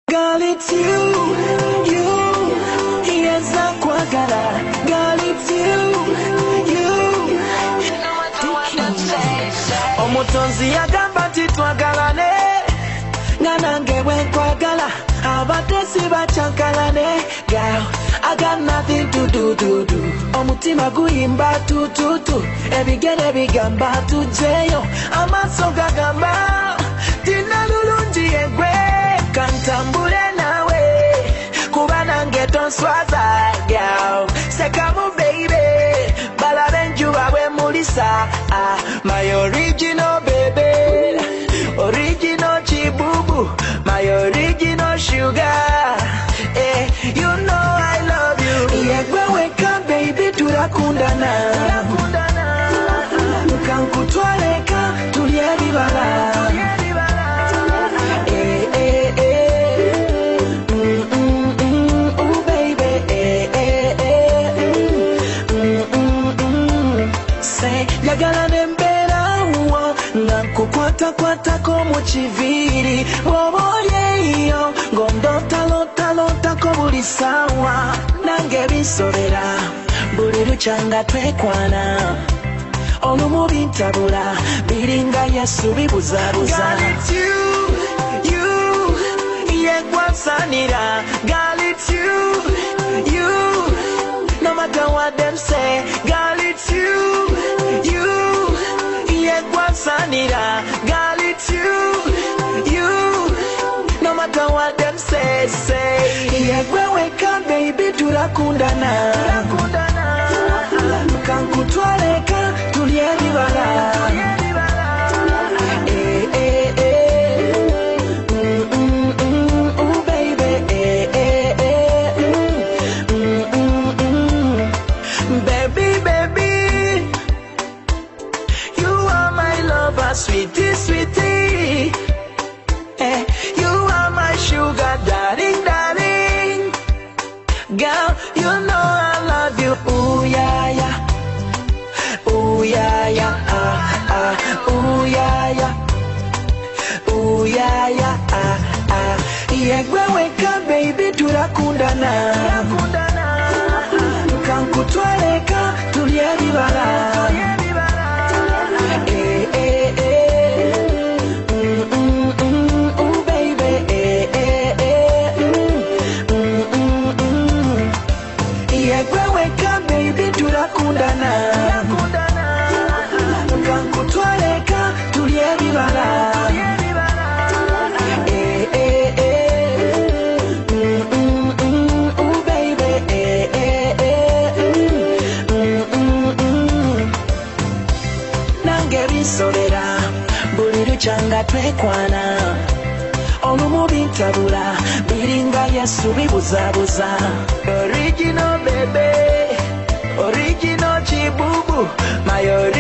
Girl, it's you, yes, Aquagala. Girl, it's you. Omutonzi yagamba nti twagalane, nga nange bwe nkwagala, abatesi bacyankalane. Girl, I got nothing to do. Omutima guyimba tututu, ebigere bigamba tujeyo, amaaso gagamba tina lulungi egwe, kantambule nawe kuba nange tonswaza. Girl, sekamu baby, balabe enjuba bwemulisa. My original baby, original chibubu, my original sugar. You know I love you. Yegwe weka baby turakundana, kankutwaleka tulye bibala. Oh baby, say yagala nembera uwo, nakukwata mu kiviri, wobolyeyo ngondota ko buli sawa, nange bisobera buli lukyanga twekwana, olumu bintabula biringa Yesu bibuzabuza. Girl, it's you, yegwansanira. Girl, it's you, no matter what them say. Girl, it's you, yegwansanira. Girl, it's you, no matter what them say. Yegwe weka baby turakundana, kankutwaleka tulye bibala. Oh baby, baby, you are my lover, sweetie. You are my sugar, darling. Girl, you know I love you. Ooh yeah, ooh yeah, ooh yeah, yegwe weka baby turakundana, kankutwaleka tulye bibala. Oh baby, yegwe weka baby turakundana, kankutwaleka tulye bibala. Oh baby, nange bisobera buli lukyanga twekwana, olumu bintabula biringa Yesu bibuzabuza. Original baby, original chibubu, my original